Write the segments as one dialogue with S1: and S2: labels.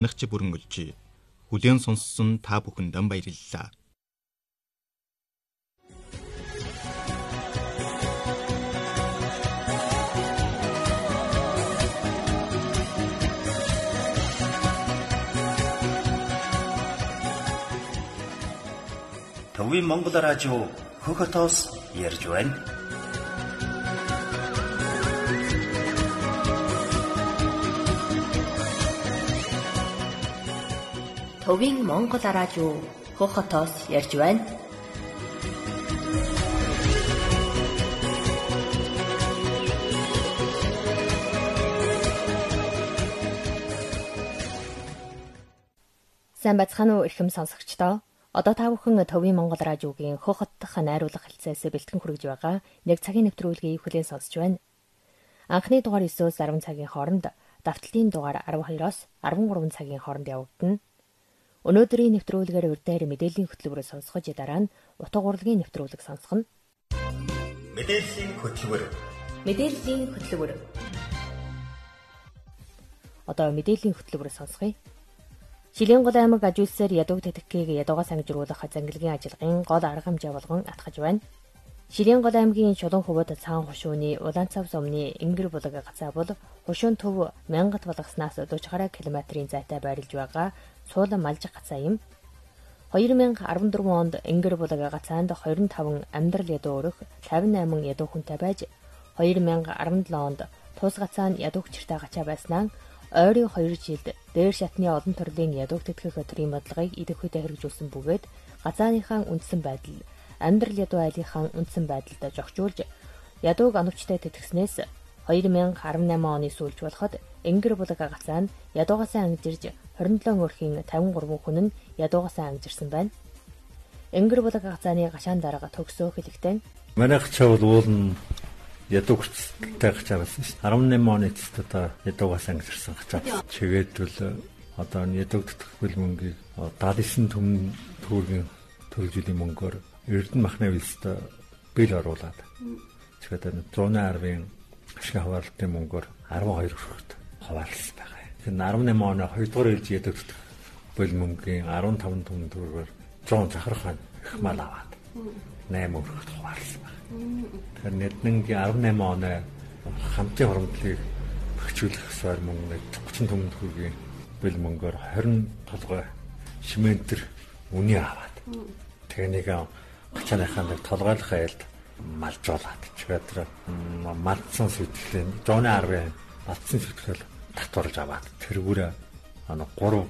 S1: нагч бүрэн хүлээн сонссон та бүхэнд баярлалаа.
S2: Төвийн Монгол радио хөхөтөөс ярьж байна.
S3: Төвийн Монгол радио хөхөтөөс ярьж байна. Сайн бацхан уу эрхэм сонсогчдоо. Одоо та бүхэн Төвийн Монгол радиогийн хөхөт дахь найруулга хэлцээс бэлтгэн хүргэж байгаа нэг цагийн нэвтрүүлгийг хүлээн сонсож байна. Анхны дугаар 9-өөс 10 цагийн хооронд, давталтын дугаар 12-оос 13 цагийн хооронд явагдана. Өнөөдрийн нэвтрүүлгээр урьдаар мэдээллийн хөтөлбөрөөр сонсгож дараа нь утга урлагийн нэвтрүүлэг сонсгоно.
S2: Мэдээллийн хөтөлбөр.
S3: Одоо мэдээллийн хөтөлбөрөөр сонсгоё. Шилэнгол аймаг аж үйлсээр ядууг тэтгэхийг ядуугаас ангижруулах зангилгын ажиллагын гол арга хэмжээ болгон атгаж байна. Шилэнгол аймгийн Чулуун хувид Цаан хушууны Улаанцав сумны Энгэр булаг гацаа бол хушуун төв 1000-т болгоснаас 40 гаруй километрийн зайтай байрлаж байгаа цуул малжих гацаа юм. 2014 онд Энгэр булаг гацаанд 25 амьдрал ядуу өрөх 58 ядуу хүнтэй байж 2017 онд тус гацаанд ядууг чиртэй гачаа байснаа ойрын 2 жилд дээр шатны олон төрлийн ядууг тэтгэх төрийн бодлогыг идэвхтэй хэрэгжүүлсэн бөгөөд гацааныхаа үндсэн байдал амьдрал ядуу айлынхаа үндсэн байдалд жогчуулж ядууг оновчтой тэтгэснээс 2018 оны сүүлж болоход Энгэр булаг гацаанд ядуугаасаа ангижирж 27 өрхийн 53 хүн нь ядуугаасаа ангижирсан байна. Энгэр булаг гацааны гашаан дарга төгсөө хэлэхдээ
S4: манайх чавл уул ядууг хүртэлтэй гачаа байсан шүү. 18 оны эцэст одоо ядуугаас ангижирсан гачаа. Чигээдвэл одоо ядууг тэтгэх бэлмөнгийг 79 төгрөгийн төлөвлөлийн мөнгөөр Эрдэнэ махны үйлстэй бэл оруулаад. Тэгэхээр 110-ын ашиг хаваарлалтын мөнгөөр 12 хүрээд хаваарлсан байгаа. Тэгэхээр 18 оны 2 дугаар ээлж ядууг тэтгэх бэлмөнгийн 15 төгрөгөөр 100 захиргаан их мал аваад 8 өргөд хаваарлсан. Тэгэхээр нэгднгийн 18 оны хамтын хуримтлалыг бэхжүүлэх сар мөнгө 30 төгрөгийн бэл мөнгөөр 20 толгой шиментэр үний аваад. Тэгээ нэг гачааныхаа толгойлох айлд малжуулаад. Тэгэхээр малтсан сэтгэлийн 110-ын малтсан сэтгэл татварлаж аваад тэргүүрээ 3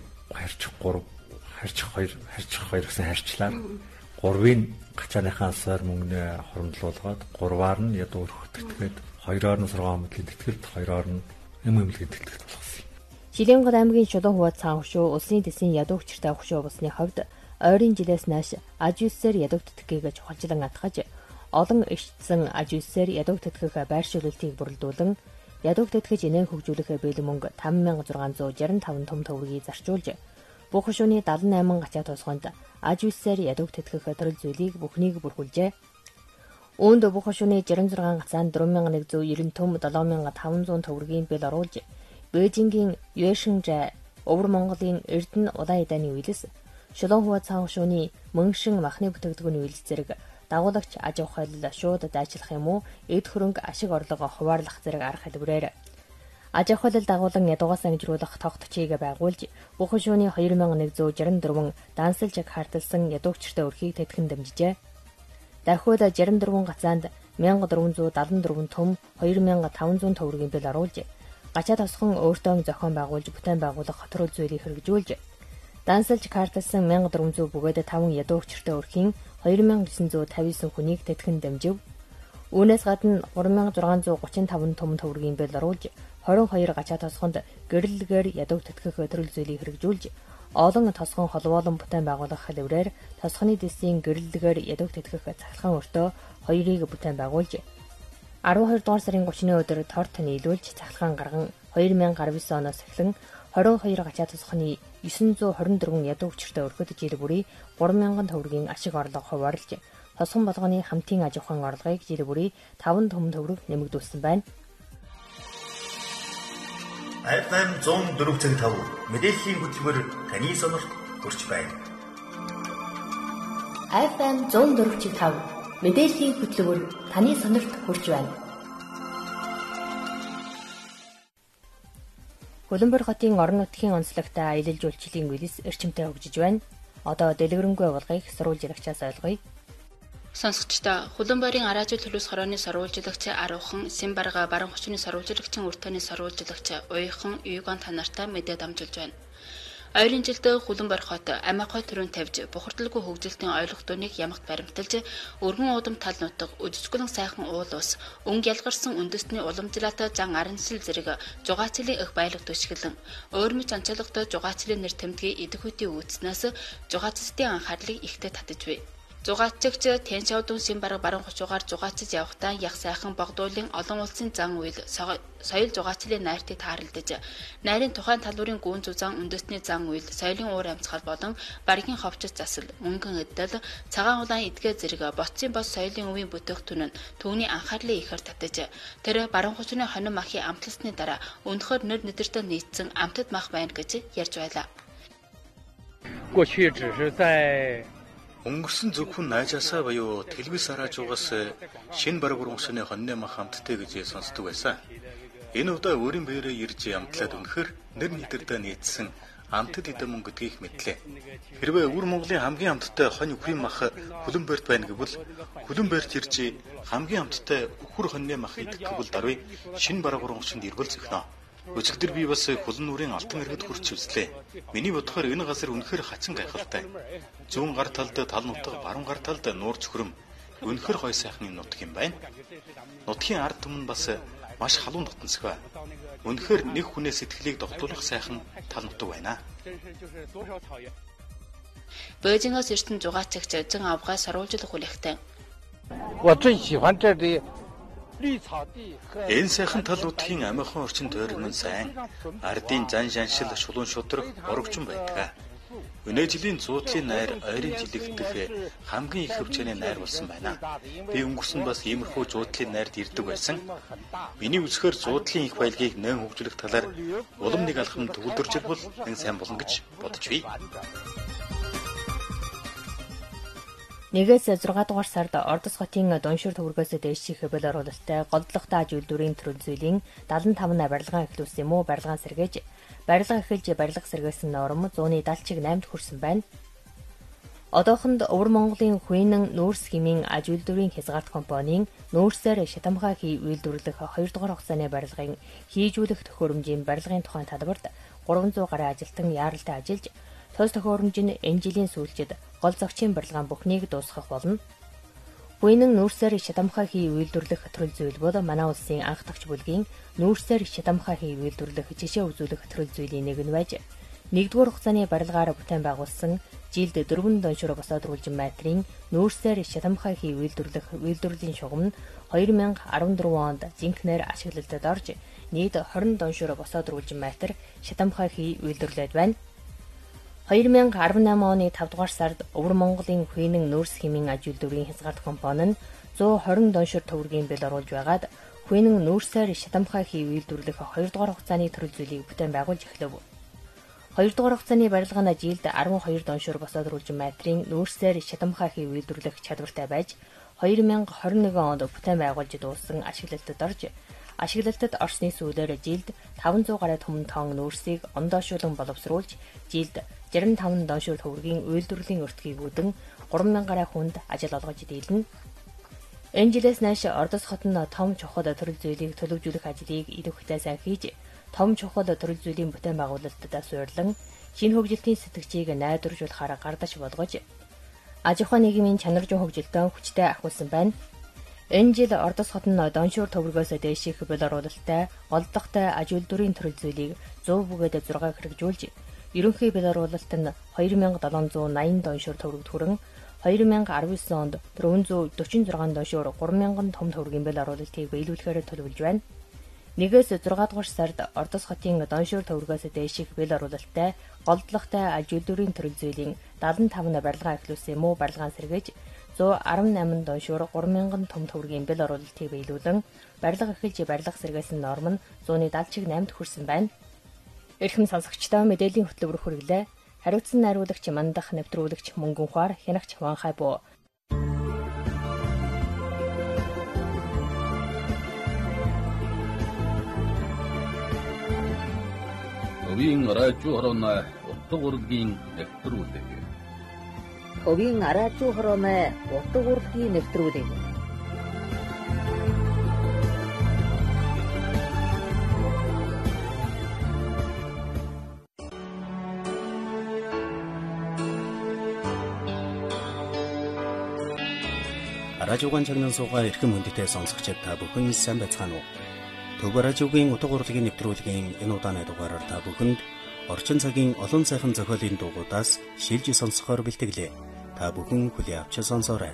S4: харьчих 2 гэсэн харьчлаар 3-ын гачааныхаа сар мөнгөний хуримтлуулгаад 3-аар нь ядуу өрөх тэтгээд 2-оор нь сургаан хөдөлгөөний тэтгэлд 2-оор нь эмэмлэгийн тэтгэлд болгосон.
S3: Шилэнгол аймгийн Чулуун хувид Цаан хушуу улсын дэсийн ядуу хүчтэй хушуу болсны хувьд ойрын жилээс нааш аж үйлсээр ядуу тэтгэхийг чухалчлан атгаж олон ишцэн аж үйлсээр ядуу тэтгэх байршуулалтыг бүрэлдүүлэн ядуу тэтгэж инээн хөгжүүлэх бэлэн мөнгө 5665 том төгрөгийг зарчуулж бүх хушууны 78 гачаа тусганд аж үйлсээр ядууг тэтгэх төрөл зүйлийг бүхнийг бүрхүүлжээ. Үүнд бүх хушууны 66 гацаанд 4190 том 7500 төгрөгийн бэл оруулж Бээжингийн Юэшинжай Өвөр Монголын Эрдэнэ улаан эдааны үйлс Шулуун хувид Цаан хушууны Мөншин махны бүтээгдэхүүний үйлс зэрэг дагуулагч аж ахуйл шууд дайчлах юм уу эд хөрөнгө ашиг орлого хуваарлах зэрэг арга хэлбэрээр аж ахуйл дагуулan ядуугаас ангижруулах тогтцоог байгуулж бүх хушууны 2164 дансалж харталсан ядуугчтай өрхийг тэтгэн дэмжижээ. Дархуйд 64 гацаанд 1474 том 2500 төгрөгийн бэл оруулж гачаа тосхон өөртөө зохион байгуулж бүтээн байгуулах төрөл зүйлийг хэрэгжүүлж дансалж харталсан 1400 бөгөөд 5 ядуугчтай өрхийн 2959 хүнийг тэтгэн дэмжив. Үүнээс гадна 3635 том төгрөгийн бэл оруулж 22 гачаа тосгонд гэрэлгээр ядууг тэтгэх төрөл зүйлийг хэрэгжүүлж олон тосгон холбоолон бүтээн байгуулах хэлбэрээр тосгоны дэсийн гэрэлгээр ядууг тэтгэх цахилгаан өртөө 2-ыг бүтээн байгуулж 12 дугаар сарын 30-ны өдөр торт нийлүүлж цахилгаан гарган 2019 оноос эхлэн 22 гачаа тосгоны 924 ядууг чиртэ өрхөд жил бүрий 3000 төгрөгийн ашиг орлого хуваарлж тосгон болгоны хамтын аж ахуйн орлогыг жил бүрий 5 том төгрөг нэмэгдүүлсэн байна.
S2: FM 104.5 мэдээллийн хөтөлбөр таны сонирт хүрч байна.
S3: FM 104.5 мэдээллийн хөтөлбөр таны сонирт хүрч байна. Хөлбөмбөр хотын орон нутгийн онцлогтой аялал жуулчлалын үйлс эрчимтэй хөгжиж байна. Одоо дэлгэрэнгүй явуулгыг сурвалж яригчаас ойлгоё.
S5: Сонсогчдоо Хөлбөмбөрийн араажил төлөвс хорооны сурвалжлагч Аруухан, Симбарга баруун хүчний сурвалжлагчийн үртэний сурвалжлагч Уйхан, Югон танартай мэдээд амжилж байна. Ойрын жилд Хөлбөмбөр хот амиахой төрөнд тавьж бухардлгүй хөгжилтийн ойлгох дуунийг ямагт баримталж өргөн уудам тал нутаг үжижгүлэн сайхан уул ус өнгө ялгарсан үндэсний уламжлалтай зан араншил зэрэг жугаацлын их баялаг төшгөлөн өөрмөж онцлогтой жугаацлын нэр тэмдгийг идэвхүйдийн үүснээс жугаацчдын анхаарлыг ихтэй татаж буй. Зугаацчигч Тэн Шавдун Симбарга баруун хучуугаар зугаацж явхдаа яг сайхан богдуулын олон улсын зан үйл соёл зугаацлын найртыг тааралдаж найрын тухайн талбарын гүн зузаан үндэсний зан үйл соёлын уур амьсгал болон баргийн ховчос засал мөнгөн эдэл цагаан улаан эдгээ зэрэг боцсын бос соёлын үеийн бүтээгдэхүүн нь түүний анхаарлыг ихээр татаж тэр баруун хучууны хонин махын амтласны дараа өнөхөр нэр нэдэртэ нийцсэн амтд мах байна гэж ярьж байлаа.
S1: Өнгөрсөн зөвхөн найжаасаа буюу телевиз араажуугаас шинэ бараг ургамшны хоньны мах амттай гэж сонсдог байсан. Энэ удаа өөрийн биеэрээ ирж амтлаад өнөхөр нэр нийтэрдээ нийцсэн амтд идэм гэдгийг мэдлээ. Хэрвээ өвөр Монголын хамгийн амттай хонь үхрийн мах Хөлбөмбөрт байна гэвэл Хөлбөмбөрт ирж хамгийн амттай үхэр хоньны мах идэх гэвэл даруй шинэ бараг ургамшинд ирбэл зөхнө. Өчигдөр би бас Хулан нүрийн алтан иргэд хүрч үзлээ. Миний бодохоор энэ газар үнэхээр хачин гайхалтай. Зүүн гар талд тал нутаг, баруун гар талд нуур цөхрөм. Үнэхээр гой сайхны нутаг юм байна. Нутгийн ард түмэн бас маш халуун дотносгой. Үнэхээр нэг хүнээс сэтгэлийг догтлуулах сайхан тал нутаг байна.
S5: Бээжингээс ирсэн зугаацчигч Зэн авгай сурвалжлах хүлэхтэй.
S1: Энэ сайхан тал нутгийн амиахан орчин тойрон нь сайн. Ардын зан шаншил шулуун шудраг орогчон байдаг. Өнөө жилийн зуудлын найр ойрын жилэгдэх хамгийн их хөвчөний найр болсон байна. Би өнгөрсөн бас иймэрхүү зуудлын найрд ирдэг байсан. Миний үзэхээр зуудлын их баялагийг нэн хөгжүүлэх талаар улам нэг алхам төвлөрж ирбэл нэг сайн болно гэж бодож бий.
S3: 1-6 дугаар сард Ордос хотын Дуншир төвөргөөс дээших бэл оруулалттай голдлогтой аж үйлдвэрийн төрөл зүйлийн 75 барилгаан эхлүүлсэн юм уу барилгаан сэргээж барилга эхэлж барилга сэргээсэн норм 170-ыг 8-д хүрсэн байна. Одоохонд Өвөр Монголын Хүнэн нүүрс хэмээн аж үйлдвэрийн хязгаарт компанийн нүүрсээр шатамхай хий үйлдвэрлэх 2 дугаар хугацааны барилгын хийжүүлэх төхөөрөмжийн барилгын тухайн талбарт 300 гаруй ажилтан яаралтай ажиллаж тос төхөөрөмж нь энэ жилийн сүүлчид гол зохицын барилгаан бүхнийг дуусгах болно. Хүнэн нүүрсээр шатамхай хий үйлдвэрлэх төрөл зүйл бол манай улсын анх тагч бүлгийн нүүрсээр шатамхай хий үйлдвэрлэх жишээ үзүүлэх төрөл зүйлийн нэг нь байж 1-р хугацааны барилгаар бүтээн байгуулсан жилд 4 доншор босоод рүүлжин метрийн нүүрсээр шатамхай хий үйлдвэрлэлийн шугам нь 2014 онд зинхнээр ашиглалтад орж нийт 20 доншор босоод рүүлжин метр шатамхай хий үйлдвэрлээд байна. 2018 оны 5 дугаар сард Өвөр Монголын Хүнэн нүүрс хэмээн аж үйлдвэрийн хязгаарт компани нь 120 доншор төгрөгийн бэл оруулж байгаад Хүнэн нүүрсээр шатамхай хий үйлдвэрлэх 2 дугаар хугацааны төрөл зүйлийг бүтээн байгуулж эхлэв. 2 дугаар хугацааны барилгаанд жилд 12 доншор босоод рүүлжин метрийн нүүрсээр шатамхай хий үйлдвэрлэх чадвартай байж 2021 онд бүтээн байгуулж дууссан ашиглалтад орж ашиглалтад орсны сүүлээр жилд 500 гаруй түмэн тонн нүүрсийг ондоошуулан боловсруулж жилд 65 доншор төгрөгийн үйлдвэрлэлийн өртгийг үүдэн 3000 гаруй хүнд ажил олгож дийлнэ. Энэ жилээс нааш Ордос хот нь том чухал төрөл зүйлийг төлөвлөжүүлэх ажлыг идэвхтэй сайн хийж, том чухал төрөл зүйлийн бүтээн байгуулалтад суйрлан, шинэ хөгжилтийн сэтгцийг найдваржуулахаар гардаж болгож, аж ахуйн нийгмийн чанар зүйн хөгжилтөд хүчтэй ахиулсан байна. Энэ жил Ордос хот нь доншуур төвөргөөс дээших бэл оруулалттай голдлогтой аж үйлдвэрийн төрөл зүйлийг 100 бүгээд 6 хэрэгжүүлж, ерөнхий бэл оруулалт нь 2780 доншуур төгрөгт хүрэн 2019 онд 446 доншуур 3000 том төгрөгийн бэл оруулалтыг биелүүлэхээр төлөвлөж байна. 1-6 дугаар сард Ордос хотын доншуур төвөргөөс дээших бэл оруулалттай голдлогтой аж үйлдвэрийн төрөл зүйлийн 75 барилгаа эхлүүлсэн юм уу барилгаан сэргээж 118 доншуур 3000 том төгрөгийн бэл оруулалтыг биелүүлэн барилга эхэлж барилга сэргээсэн норм нь 170-ыг 8-д хүрсэн байна. Эрхэм сонсогчдоо мэдээллийн хөтөлбөр хүргэлээ. Хариуцсан найруулагч Мандах нэвтрүүлэгч Мөнгөн Ухаар хянагч Ванхай боо.
S6: Хувийн радио хорооны утга урлагийн нэвтрүүлэг.
S3: Хувийн радио хорооны утга урлагийн нэвтрүүлэг.
S7: радиогийн чагнан суугаа эрхэм хүндэтэй сонсогчид та бүхэн сайн байцгаана уу? Төв радиогийн утга урлагийн нэвтрүүлгийн энэ удааны дугаараар та бүхэнд орчин цагийн олон сайхан зохиолын дуугуудаас шилжиж сонсохоор бэлтгэлээ. Та бүхэн хүлээн авч сонсоорой.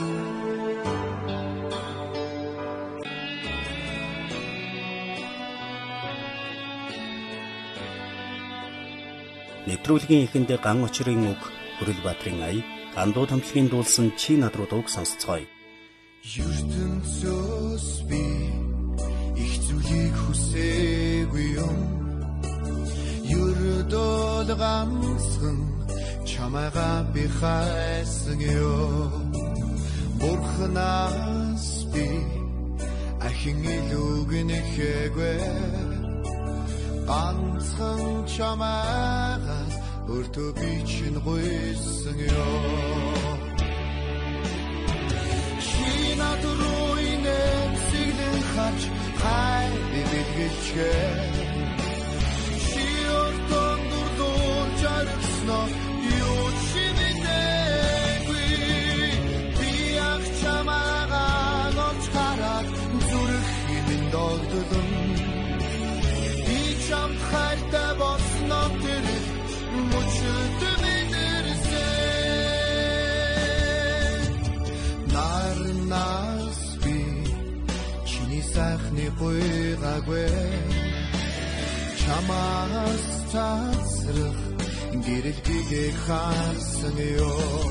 S7: Нэвтрүүлгийн эхэнд ган очрын үг Хүрэлбаатрын ая андуу тамтлагын дуулсан чи над руу дууг сонсцгоё.
S8: ертөнцөөс би их зүйлийг хүсээгүй юм. Ердөө ганцхан чамайгаа би хайсан ёо. Бурханаас би ахин илүүг нэхээгүй. Ганцхан чамайгаа өртөө би чинь гуйсан ёо. Над руу инээсэглэн харж хай бибилгэлчээ. Чи өртөн дурдуулж аргасноо юу чи мэдээгүй. Би ах чамаагаа номч хараад зүрх хэмээн догдолон. Би чамд хайртай болсноо тэр мөчөд нас би чиний сайхны гуйгаагүй. Чамаас цацрах гэрэлтгийг харсан ёо.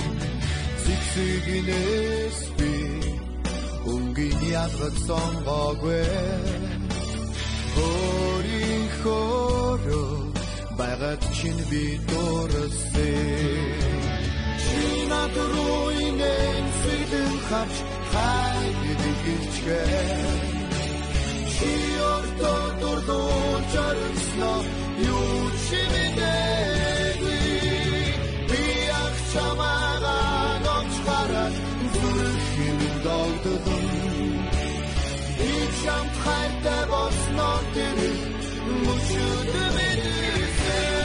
S8: Зэгзэгнээс би өнгийн ядгад сонгоогүй. Өөрийнхөө байгаад чинь би дуурсан. Над руу инээсэглэн харж хай бибилгэлчээ. Чи өртөө дурдуулж аргасноо юу чи мэдээгүй. Би ах чамаагаа номч хараад зүрх хэмээн догдолон. Би чамд хайртай болсноо тэр мөчөд мэдэрсэн.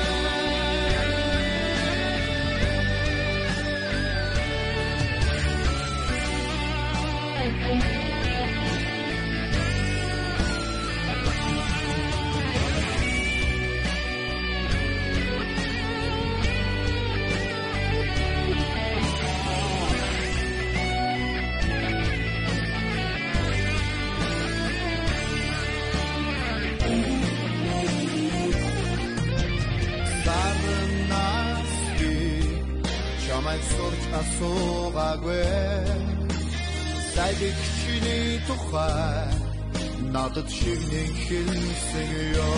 S8: Сурч асуугаагүй. Сайдик чиний тухай надад шигнэн хэлсэн ёо.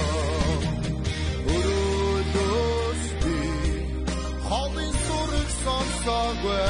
S8: Өрөөдөөс би ховын сурах сонсоогүй.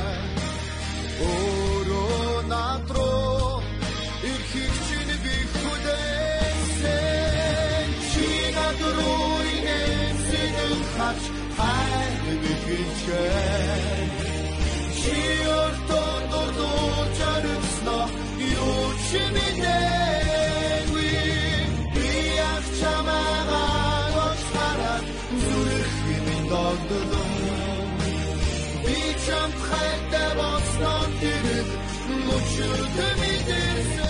S8: Өрөө над руу ирхийг чиний би хүлээсэн. Чи над руу инээсэглэн харж хай бибилгэлчээ. Чи өртөө дурдуулж аргасноо юу чи мэдээгүй. Би ах чамаагаа номч хараад зүрх хэмээн догдолон. Би чамд хайртай болсноо тэр мөчөд мэдэрсэн.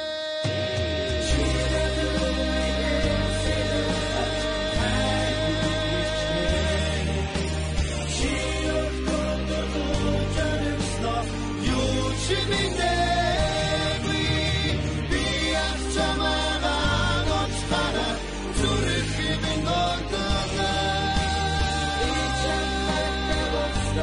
S8: It's not.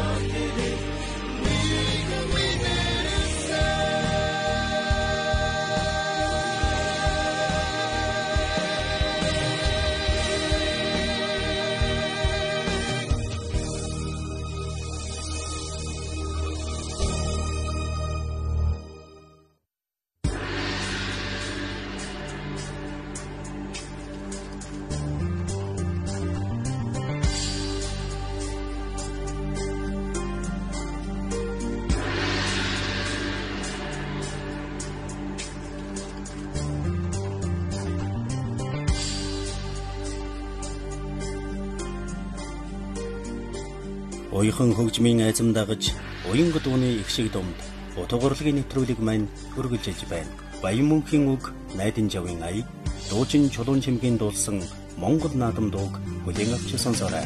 S7: Уяхан хөгжмийн айзам дагаж уянга дууны их шиг думд утга урлагийн нэвтрүүлэг маань үргэлжилж байна. Баян мөнхийн үг, найдын жавын ая, дуучин чулуун чимгийн дуулсан Монгол наадам дууг бүлээн авч сонсоорой.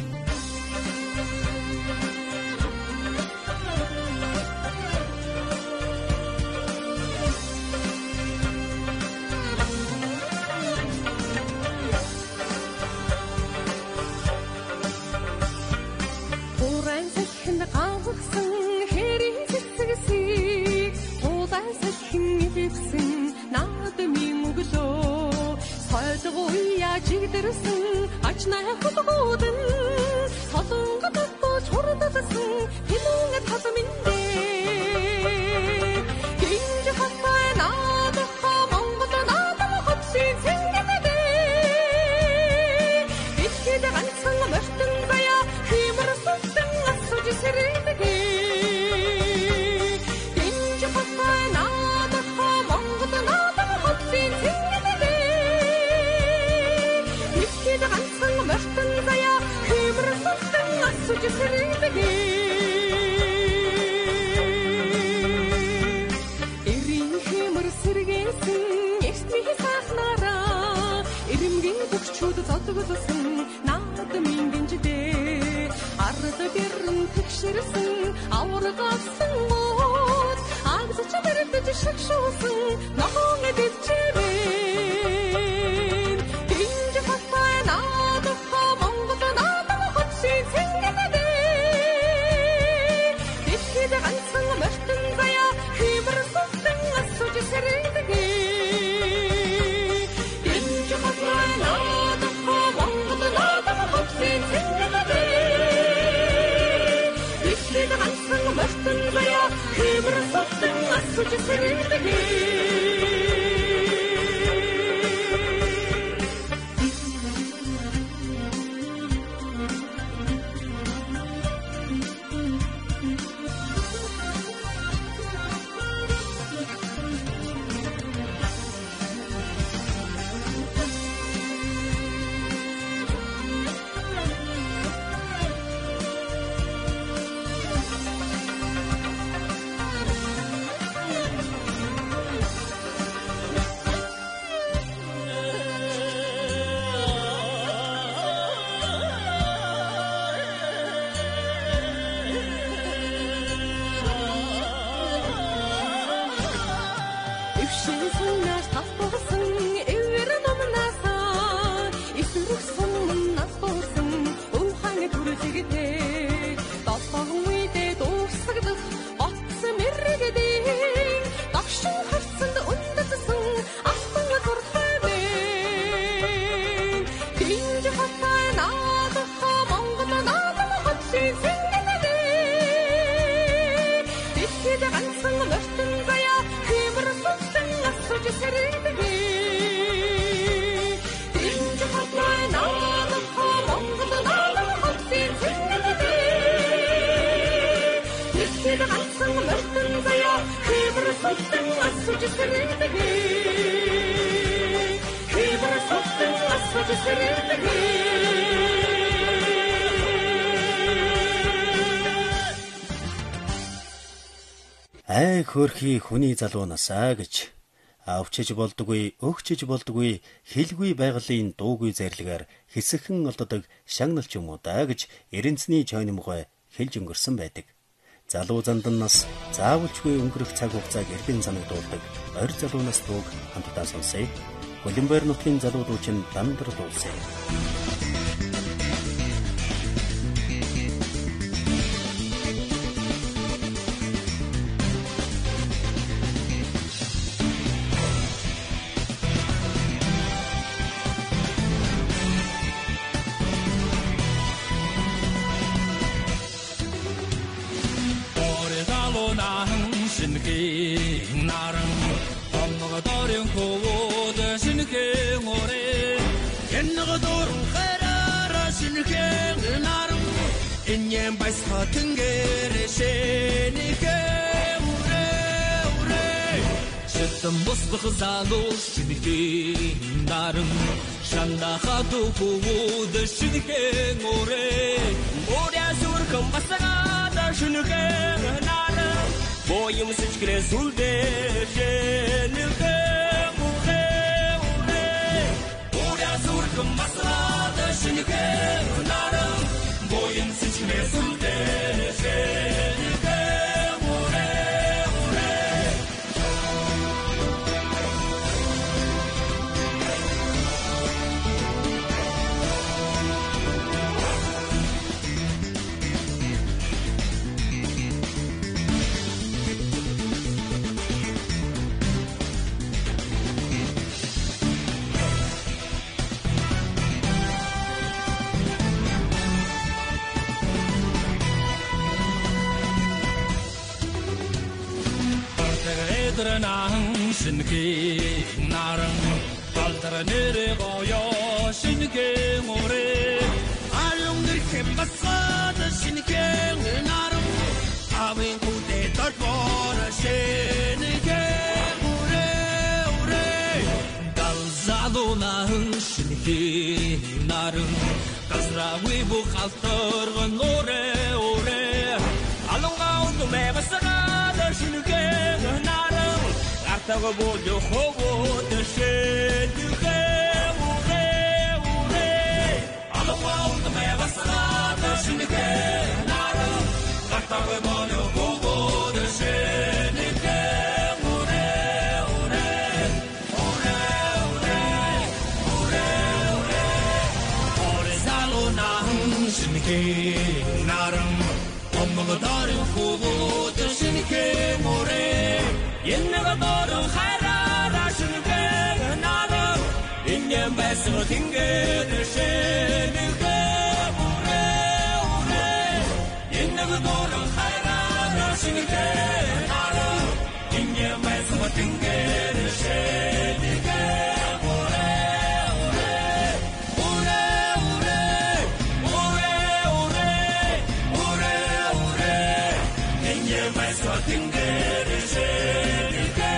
S7: Ай хөөрхий хүний залуунасаа гэж авчиж болдгүй, өгчиж болдгүй, хэлгүй байгалийн дуугүй зарилгаар хэсэгхэн олддог шагналч юм уу даа гэж Эренцний чойномгой хэлж өнгөрсөн байдаг. Залуу зандан нас заавалчгүй өнгөрөх цаг хугацааг эрдэн санагдуулдаг ойр залуунаас дууг хамтдаа сонсъё. Улимбайр нутгийн залуу дуучин Дандар дуулсан.
S9: Залуу шинэхэн наран шандахад өгөөд шинэхэн өрөө моря сүрхэн басага 신게 나는 모임 스치기를 술대 신게 우레 우랴 술금 마사다 신게 나는 모임 스치기를 술대 신게 신기 나랑 발달아 내려가요 신기 모래 알용들 캠바사다 신기 나랑 아윈 구대 떨보라 신기 모래 갈자도 나은 신기 나랑 가스라 위부 갈터건 노래 알롱가운도 매바사다 신기 나랑 타고 보려 호고 대신 그게 우레 알아봐도 매봤어 대신 그게 나를 타고 보려 호고 대신 그게 우레 살로 난 신기 나름 엄마가 다른 호고 대신 그게 모래 옛날가 너를 하라 신게 나를 인연 배서 딩게를 신게 우레 옛날가 너를 하라 신게 나를 인연 배서 딩게를 신게 우레 인연 배서 딩게를 신게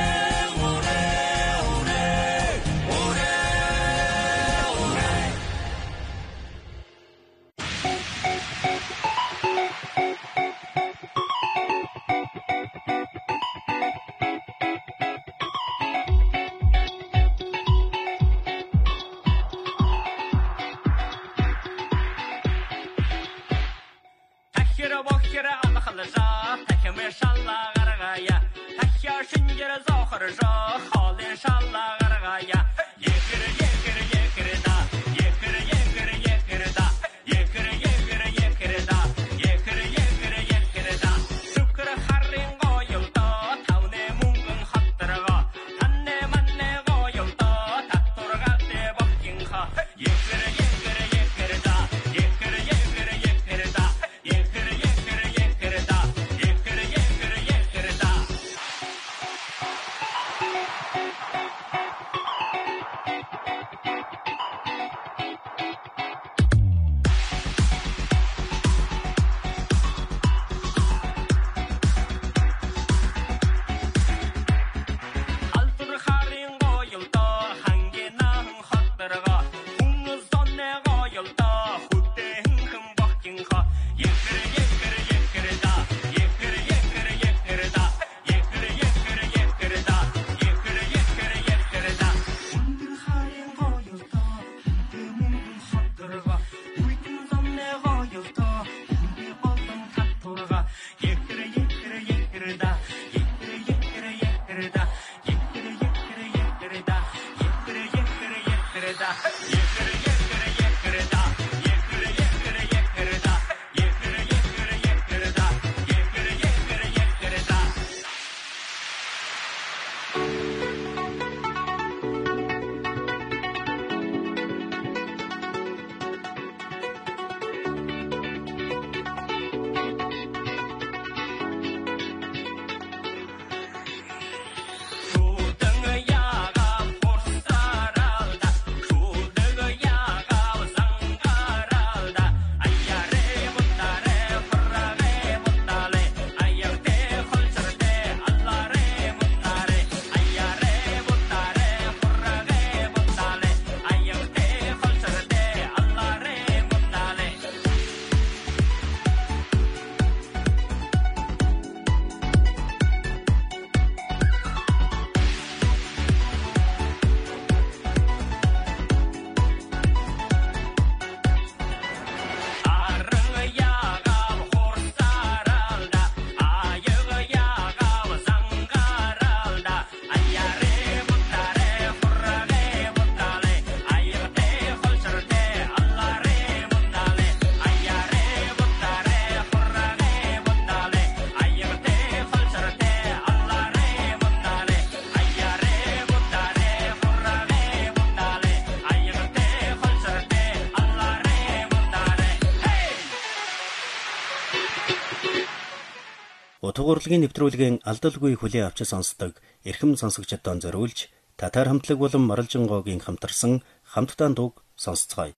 S7: Утга урлагийн нэвтрүүлгийн алдалгүй хүлээн авч сонсдог эрхэм сонсогчдод зориулж татар хамтлаг болон Маралжингоогийн хамтарсан хамтдаа дуг сонсцгоё.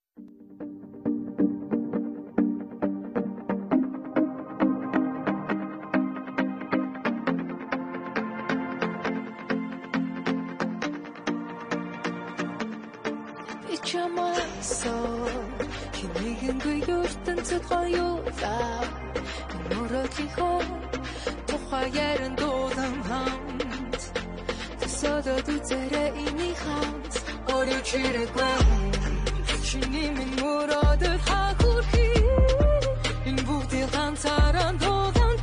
S10: тухайран дуулан хамт төсөөлөд үзэрэ иний хамт орой чирэгвэ чиний минь мөрөдөл хахурхи энэ бүгдийг ганцаараа дуулан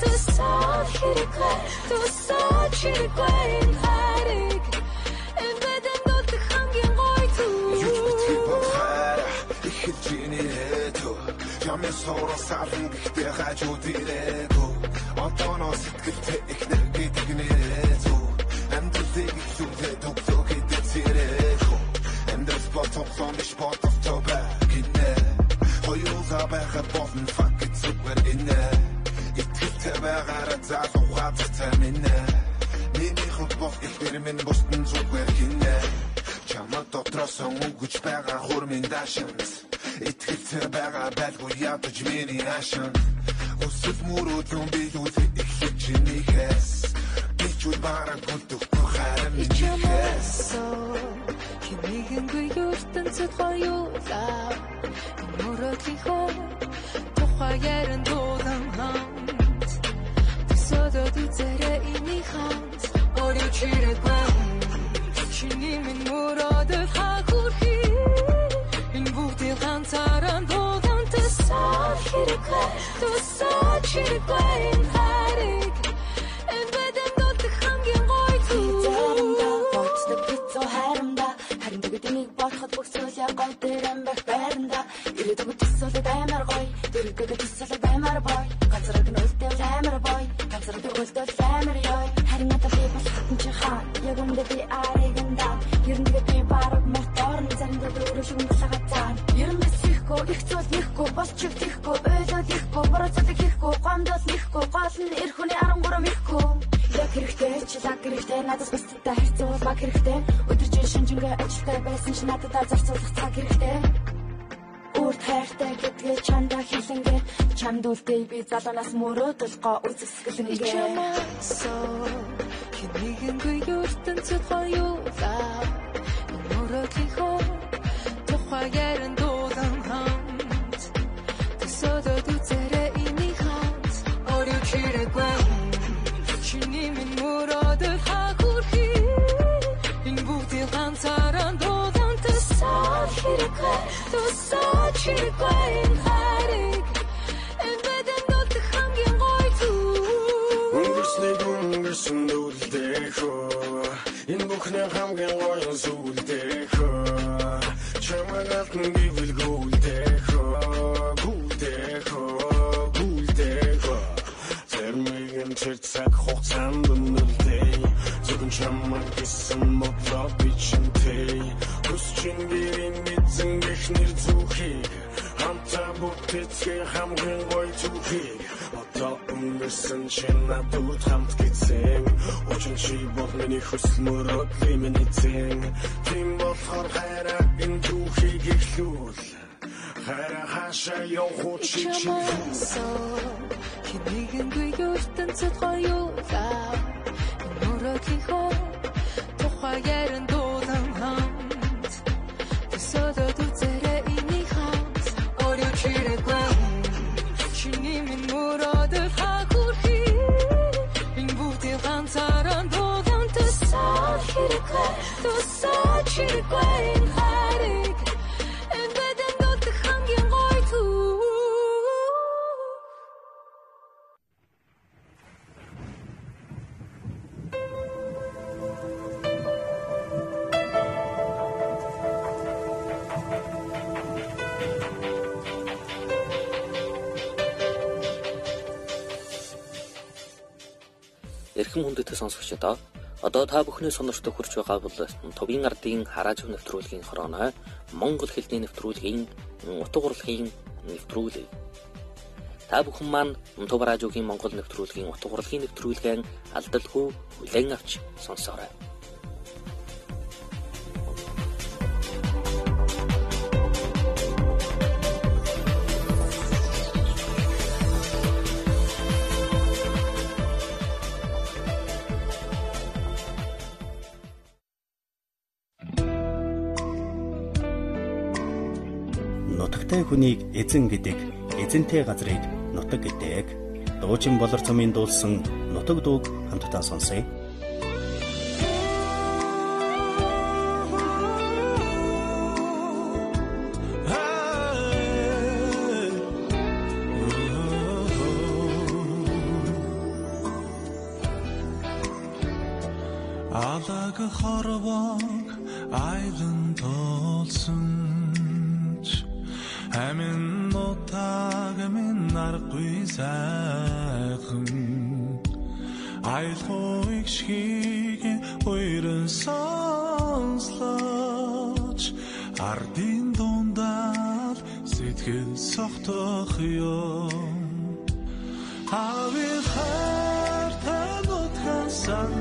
S10: төсөөл чирэгвэ энэ хариг энэ бэдэн дот хамгийн гойт юу битгий бодхаар их чиний хэту ямэ соросарын гэхдээ хажууд ирээгүй Антоно сэтгэлтэй ихнэр гэдэг нэрэту Амдлыг илүүлээ төгсөө гэдэг зэрэху Амдас ботохон биш ботовтоба гинэ Хоёулаа байхад болон факт зүгээр инэ Итгэвтэй байгаараа залуу хаттай минэ Миний хөтбох ихнэр минь бостон зүгээр гинэ Чамд дотроос өнгөж байгаа хурмын дашинс Итгэвтэй байгаа байлгүй ядаж миний ашин Өсөв мөрөд юм биюуд их чинийхэс Бичүүд бараг гүддэггүй харам минийхэс Химигэн гүйгүртэн цэд хоёулаа Мөрөдлийнхөө тухайран дуулан хамт Төсөөлөд үзэрэ иний хамт Орой чирэгвэ чиний минь мөрөдөл хахурхи Энэ бүгдийг ганцаараа дуулан төсөөл чирэгвэ энэ хариг Энэ бэдэн дот хамгийн гойт Боцдог бицо харамда Харин тэгээд энийг бодоход бүх зүйл яг гой дээр амбах байранда Ирээдүг төсөөлөд амар гой Дэргэд төсөөлөд амар бой Ганцраг нь үлдээл амар бой Ганцраг үлдээл амар ёй Харин надад би бас хатан чи хаа Яг үндэ би ариганда Ерөндөд би бараг мотор Заримдаа өөрөө шиг мэлэгээ цаа Ерөндөд сихгүй их зүйл нэхгүй Бос чиг тийхгүй ойлоод ихгүй Борооцол хийхгүй гомдол нэхгүй Гол нь эр хүний 13 ихгүй Яг хэрэгтэй чи лаг хэрэгтэй Надаас бусдтай харьцуул баг хэрэгтэй Өдөржин шинжингээ ажилтай байсан чи надад зарцуулах цаг хэрэгтэй Үрд хайртай гэдгээ чамдаа хэлэнгээ Чамд үлдээ би залуунаас мөрөөдөл гоо үзэсгэлэнгээ Химигэн гүйгүртэн цэд хоёулаа Мөрөөдлийнхөө тухайран дуулан хамт Төсөөлөд үзэрэ иний хамт Орой чирэгвэ чиний минь мөрөөдөл хахурхи Энэ бүгдийг ганцаараа дуулан төсөөл чирэгвэ энэ хариг Энэ бэдэн дот хамгийн гойт Өнгөрсөн дүүлдэхөө Энэ бүхний хамгийн гоё сүлдэхөө Чамайг алтан гэвэл гүлдэхөө Тэрмэгийн тэр цаг хугацаанд өнөлдэй Зөвхөн чамайг гэсэн модлоо бичэнтэй Хүсчин гэрийн мэдсэн гэхнэр зүхийг Хамтаа бүтэцгээ хамгийн гоё зүхийг Одоо өнгөрсөн чинь надад хамт гизэн Учин чи бол миний хүсэл мөрөөдлийн минь эзэн Тийм болохоор хайраа энэ зүхийг эхлүүл Хайраа хаашаа явах чи Химигэн гүйгүртэн цэд хоёулаа Мөрөөдлийнхөө тухайран дуулан хамт Төсөөлөд үзэрэ иний хамт Орой чирэгвэ чиний минь мөрөөдөл хахурхи Энэ бүгдийг ганцаараа дуулан төсөөл чирэгвэ энэ хариг Энэ бэдэн дот хамгийн гойт
S11: Эрхэм хүндэтэй сонсогчдоо одоо та бүхний сонортой хүрч байгаа бол Товийн ардын харааж нэвтрүүлгийн хорооной Монгол хэлний нэвтрүүлгийн утга урлагийн нэвтрүүлэг. Та бүхэн маань Унтуг радиогийн Монгол нэвтрүүлгийн утга урлагийн нэвтрүүлгэн алдалгүй хүлээн авч сонсоорой.
S7: Нутагтай хүнийг эзэн гэдэг, эзэнтэй газрыг нутаг гэдэг. Дуучин болор цомын дуулсан нутаг дууг хамтдаа сонсъё.
S9: Алаг хорвог айлан толсон Амин нутаг минь аргагүй сайхан айлхойг шигээ хоёрын сонслооч ардын дундаа сэтгэл сохтох юм хави хайртай нутгаас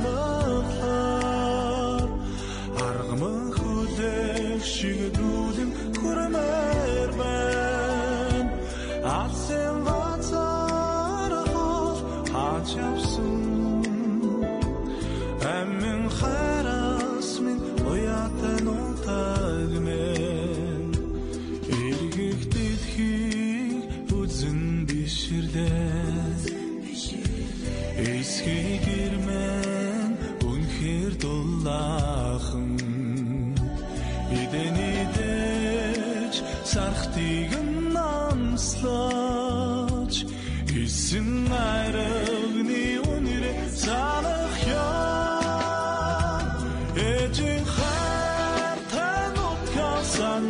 S9: санахаар аргаман хүлээх шиг дүүлэн хүрмээр байна алсын бацарахов хачавсан амин хайраас минь уяатай нутаг минь эргэх дэлхийг үзэн биширлээ эсхийг ирмэн үнэхээр дулаахан эдэний дэж сархтыг намслаач исэн айрагны үнэрэ санах яа эжин хайртай нутгаар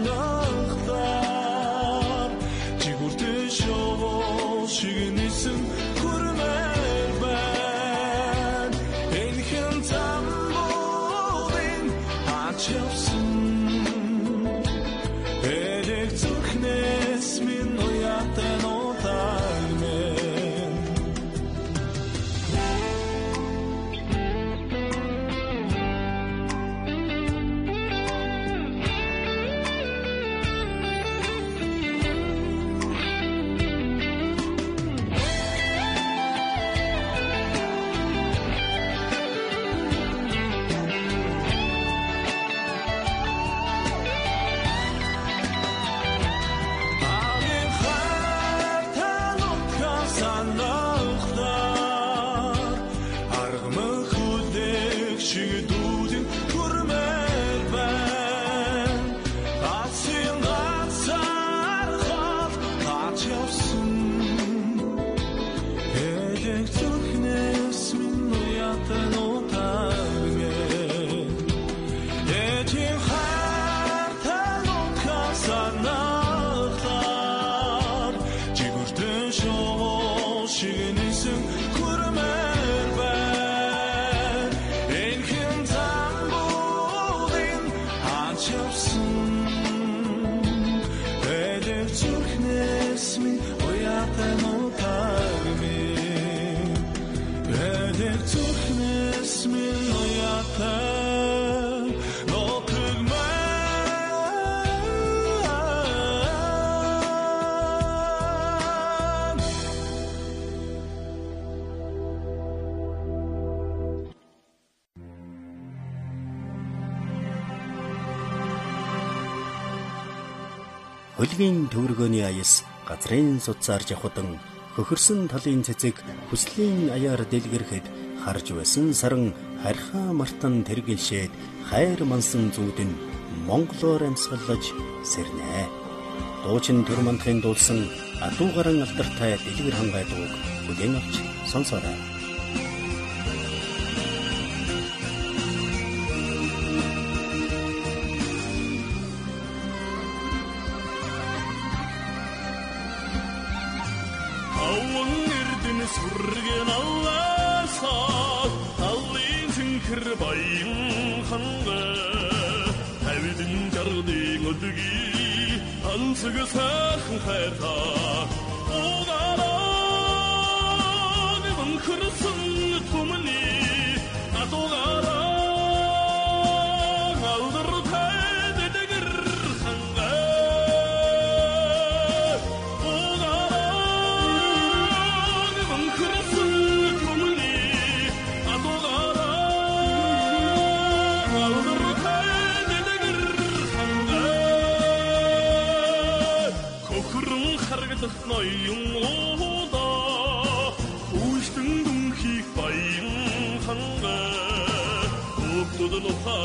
S9: санахтаар жигүртэй шоу шиг нисэн хүрмээр байна энхэн тамбуудын ачавсан Зүрхнээс минь уяатай нутаг минь
S7: Хөлгийн төвөргөөний аяс газрын суцаар жавхадан хөхөрсөн талын цэцэг хүслийн аяар дэлгэрхэд харж байсан саран харьхаа мартан тэргэлшээд хайр мансан зүудэн монголоор амьсгалж сэрнэ. Дуучин төр мандахын дуулсан адуу гаран алдартай дэлгэр хангай дууг бүлээн авч сонсоорой.
S9: Сургэн алласаа талын цэнхэр баян хангай тавидын жардын өдгий ансаг сайхан хайртаа угараа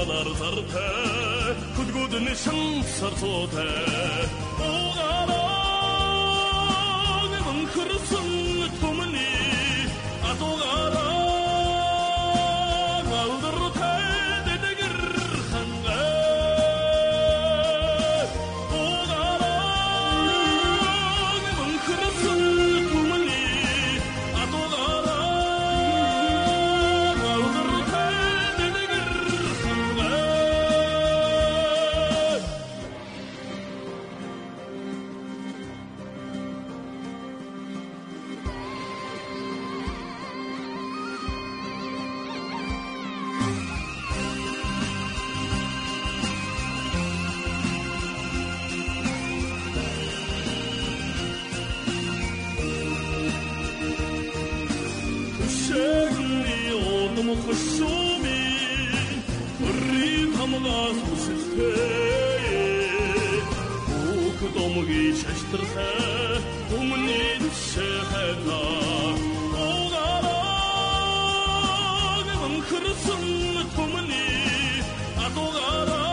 S9: Угаалар зартай хөдгүүдний шансар цуутай угаалаа мөнхөрсөн түмний атугаараа галдартай дэдгэр хангаа угаалаа мөнхөрсөн түмний атугаараа خشومي الريتم غاز وسلتي وكدومغي ششترها ومني نشهدها وغارا من خرسن تومني أتوغارا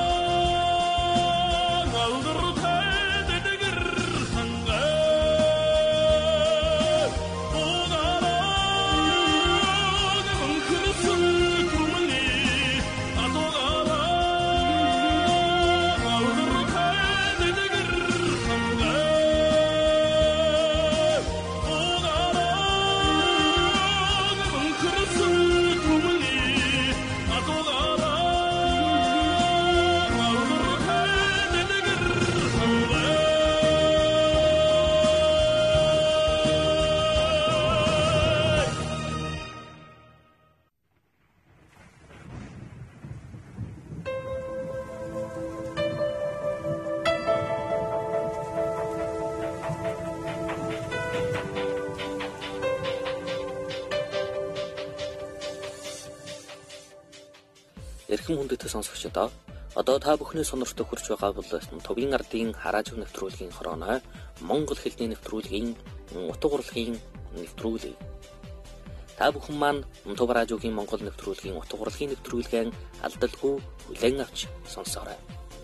S9: غالدرتها ددقر خنغا
S11: Эрхэм хүндэтгэл сонсогчдоо одоо та бүхний сонортой хүрч байгаа бол Төвийн ардын хараа зөв нэвтрүүлгийн хорооной Монгол хэлний нэвтрүүлгийн утга урлагийн нэвтрүүлэг. Та бүхэн маань Төв радиогийн Монгол нэвтрүүлгийн утга урлагийн нэвтрүүлгэн алдалгүй хүлээн авч сонсоорой.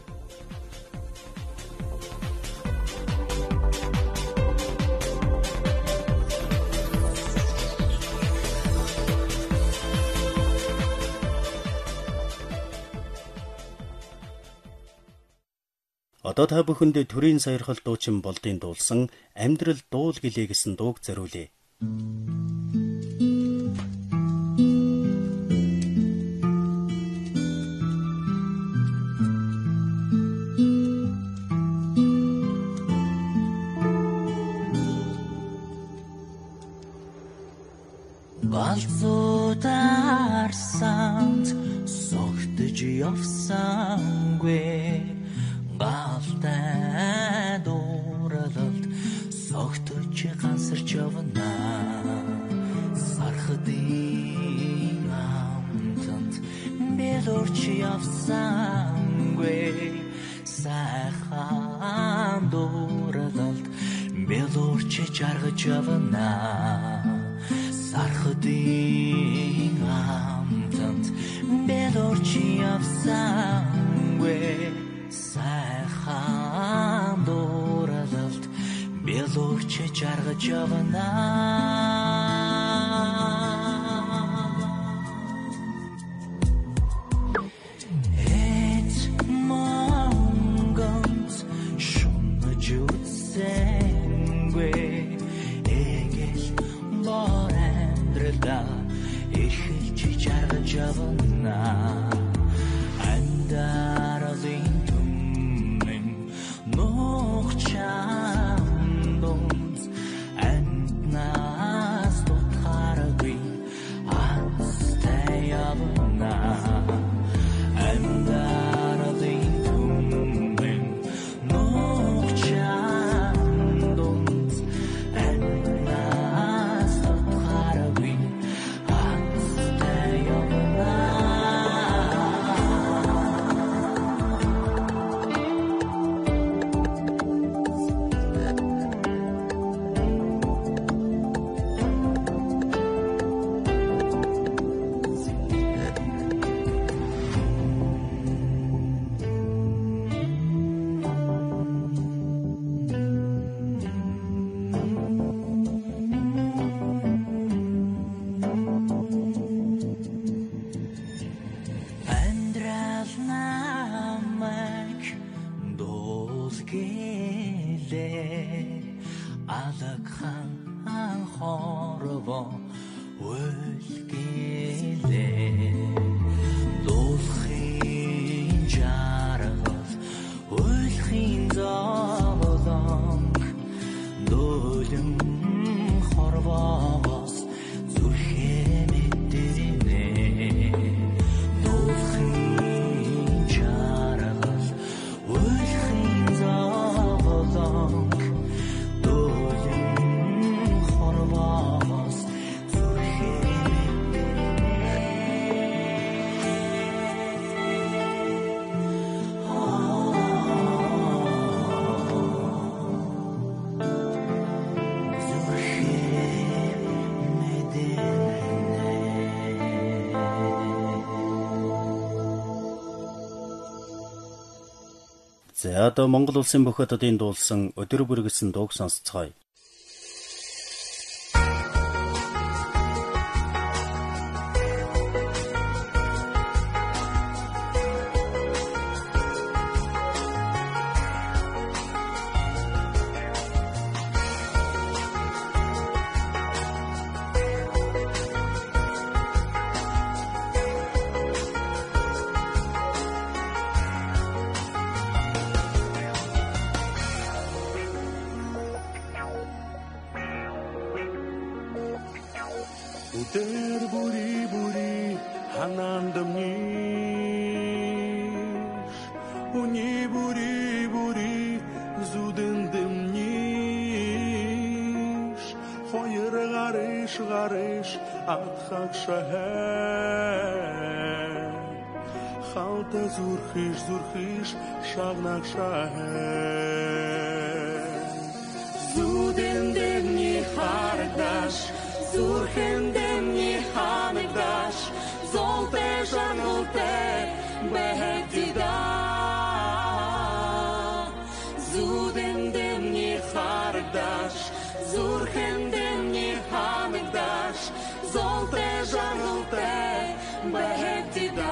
S7: Одоо та бүхэнд төрийн саярхал дуучин болдын дуулсан амьдрал дуул гэлээ гэсэн дууг зориулъя.
S12: Галзуудаар санд согтж явсангүй галтай дууралд согтж гансарч явна сархадын амтанд белорч явсангүй сайхан дууралд белорч жаргаж явна сархадын амтанд белорч явсангүй сайхан дууралд белорч жаргаж явна эт монгонс шунаж үсэнгүй эгэл бор амьдралда эрхэлж жаргаж явна андаралын түмэн нуугчаан дунд андна хорвоо үлгээлээ дуулахын жаргал үлхийн зовлон дөлөн хорвоос зүрхээ мэдэрнэ дуулахын жаргал үлхийн зовлон
S7: За одоо Монгол улсын бүх хотуудын дуулсан өдөр бүргэсэн дууг сонсцгоё.
S9: Өдөр бүри ханандамниш Уни бүри зудендэмниш Хоёр гариш атхаг шахэр Халта зүрхиш шагнаг шахэр Зудендэмни хардаш Зүрхэндэмни ханагдаш золтой жаргалтай бэхэдида Зүрхэндэмни хардаш зүрхэндэмни ханагдаш золтой жаргалтай бэхэдида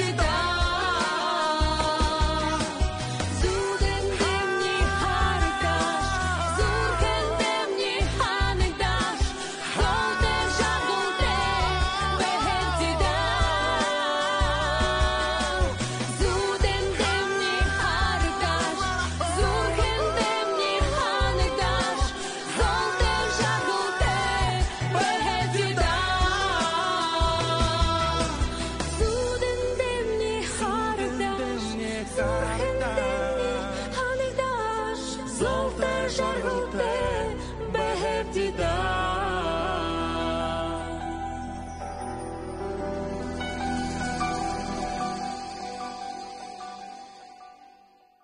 S10: Зүрхэндэмни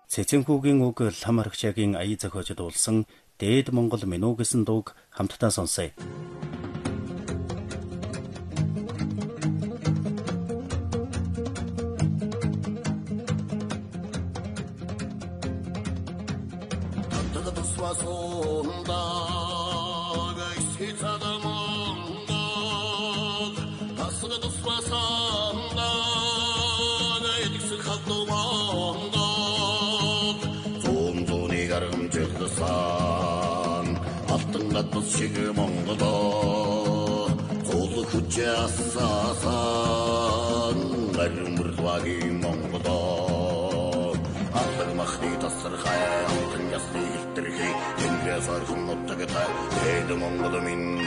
S7: Цэцэнхүүгийн үг Лам Аргачаагийн ая зохиож дуулсан Дээд Монгол Минь үү гэсэн дууг хамтдаа сонсъё.
S8: шиг Монголоо зул хүчээссэн гармөрвагийн Монголоо алдар махны тасархай алтан ясны хэлтэрхий тэнгээс архан нутагтай Дээд Монгол минь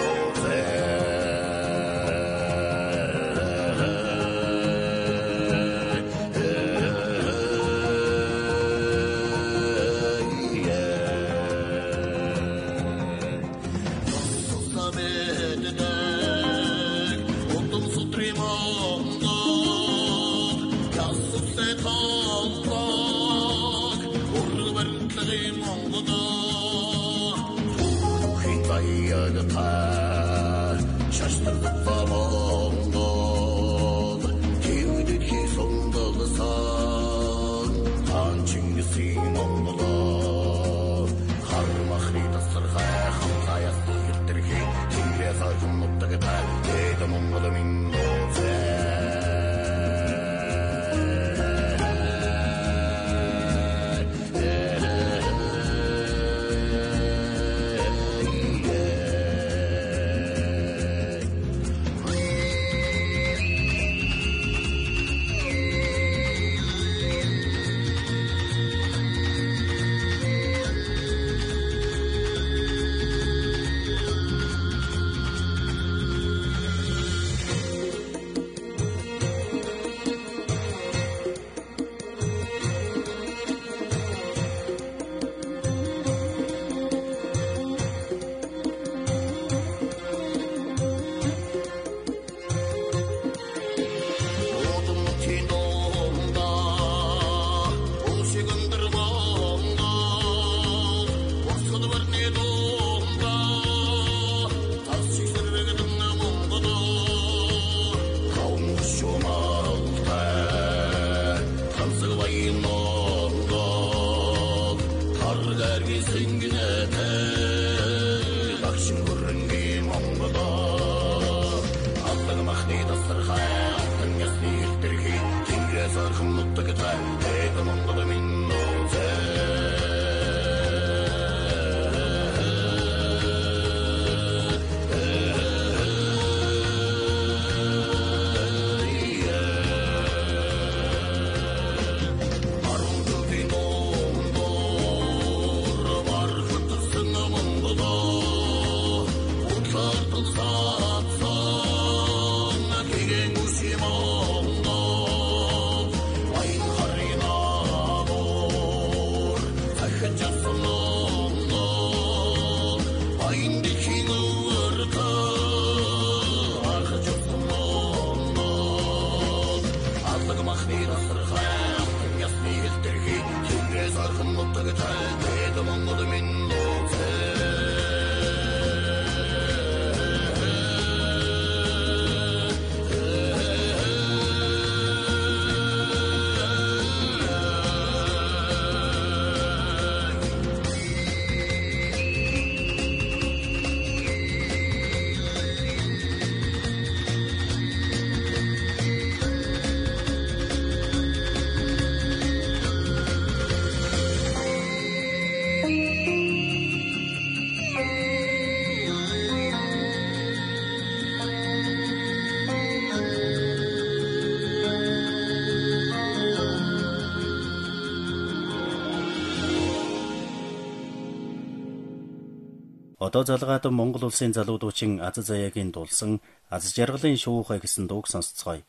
S8: Одоо залгаад Монгол улсын залуудуучин Аз Заяагийн дуулсан Аз жаргалын шуухай гэсэн дууг сонсцгоё.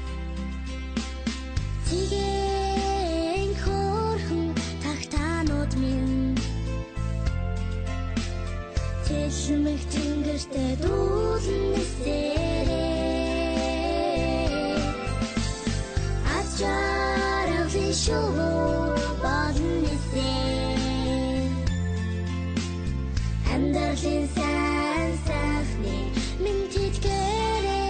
S10: Тиген хорхон тагтаанууд танууд минь Тэшмэх тэнгэртэй дүүлнэсээрээ Аз жаргалын шувуу болнэсээ Амьдралын сайн сайхны минь тэтгэрээ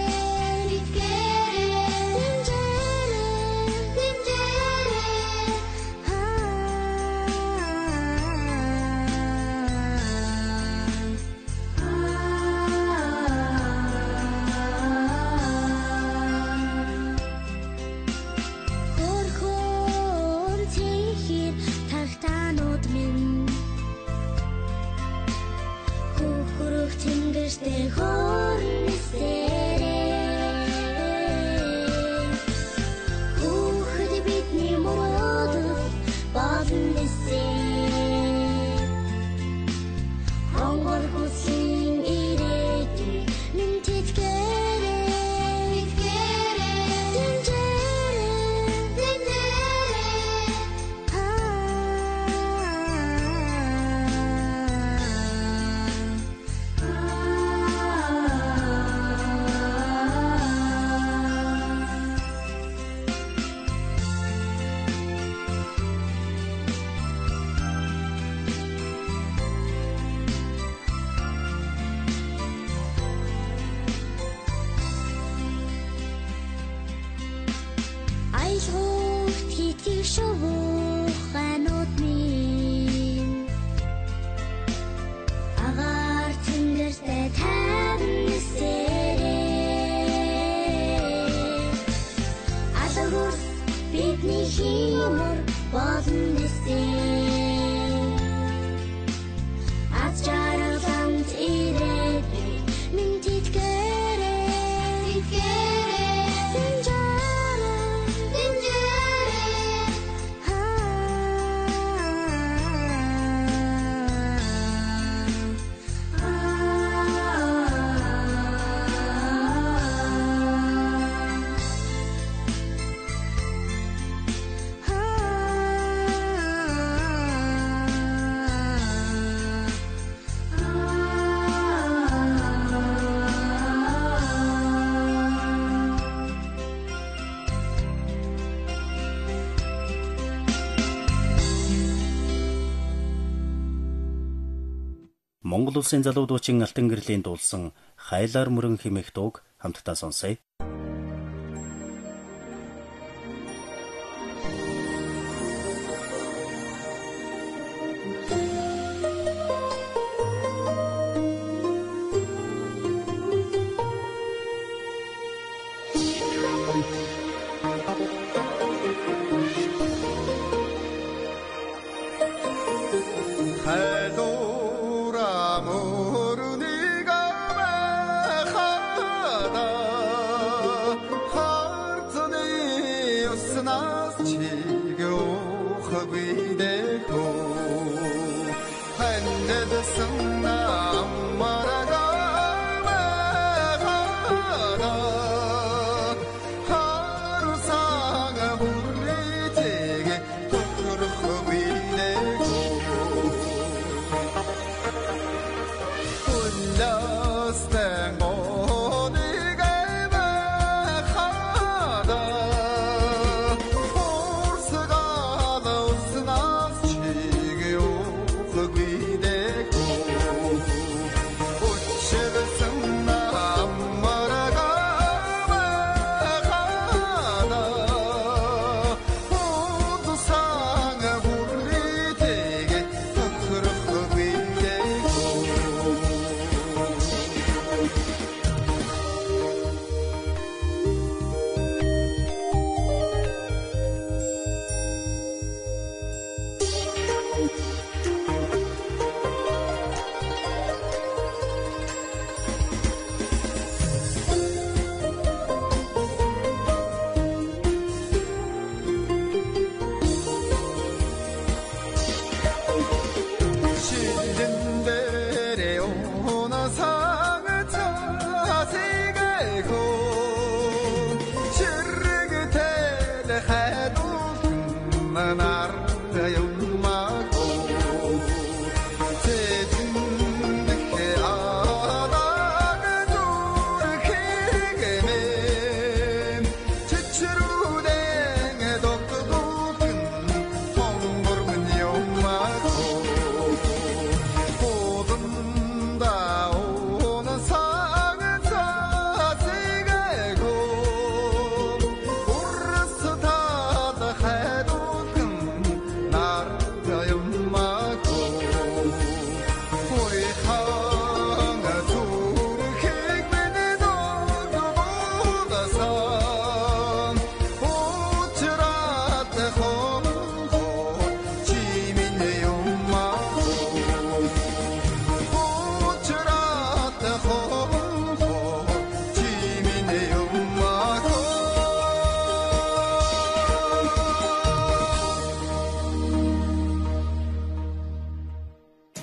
S7: Монгол улсын залуудуучин Алтан гэрлийн дуулсан Хайлаар мөрөн хэмээх дууг хамтдаа сонсъё.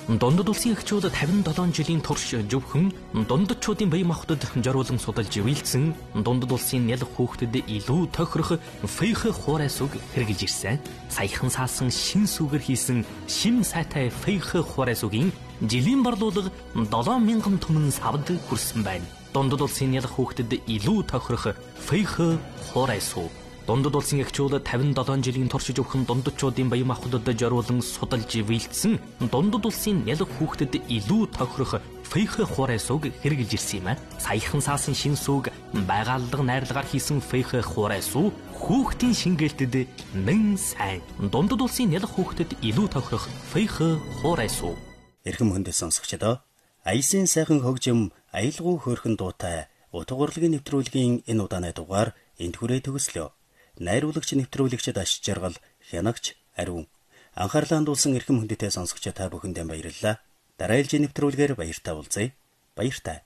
S13: Дундад улсын эхчүүд 57 жилийн турш зөвхөн дундадчуудын бие махбодод зориулан судалж ивэлсэн дундад улсын нялх хүүхдэд илүү тохирох фейх хуурайсуг хэрэгжилж ирсэн. Саяхан саасан шин сүгэр хийсэн шим сайтай фейх хуурайсугийн жилийн барлуулга 7000 түмэн савд хүрсэн байна. Дундад улсын нялх хүүхдэд илүү тохирох фейх хуурайсуг дундад улсын эхчүүд 57 жилийн турш зөвхөн дундадчуудын бие махбодод зориулан судалж ивэлсэн дундад улсын нялх хүүхдэд илүү тохирох фейх хуурайсуг хэрэгжилж ирсэн юм. Саяхан саасан шин сүг байгааллага найрлагаар хийсэн фейх хуурайсуу хүүхдийн шингээлтэд мэн сайн дундад улсын нялх хүүхдэд илүү тохирох фейх хуурайсуу.
S7: Эрхэм хүндэт сонсогчдоо аясын сайхан хөгжим аялгау хөөрхөн дуутай утга урлагийн нэвтрүүлгийн энэ удааны дугаар энд хүрээ төгслөө. Найруулагч нэвтрүүлэгчид аш жаргал хянагч ариун анхаарлаа хандуулсан эрхэм хүндэт сонсогч та бүхэндээ баярлалаа. Дараалжийн нэвтрүүлгээр баяртай уулзъя. Баяртай.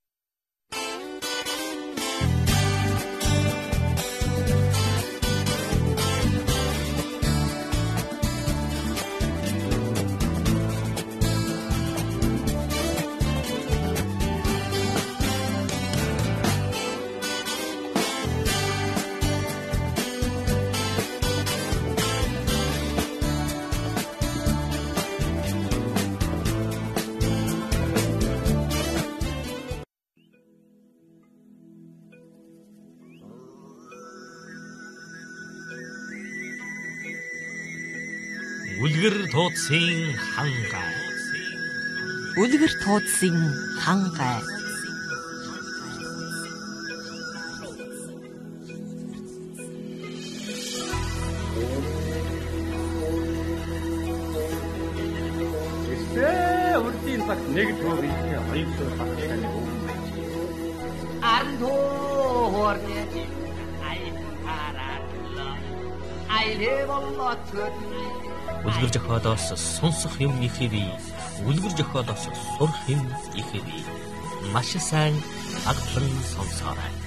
S13: Үлгэр туудсын хангай.
S14: Үлгэр туудсын хангай.
S15: Урдийн цаг нэг төр ихтэй хоёр төр багтааны үг.
S16: Ардоо хорны
S13: Үлгэр жохоодоос сонсох юм ихэвээ. Үлгэр жохоодоос сурах юм ихэвээ. Маш сайн агтлан сонсоорой.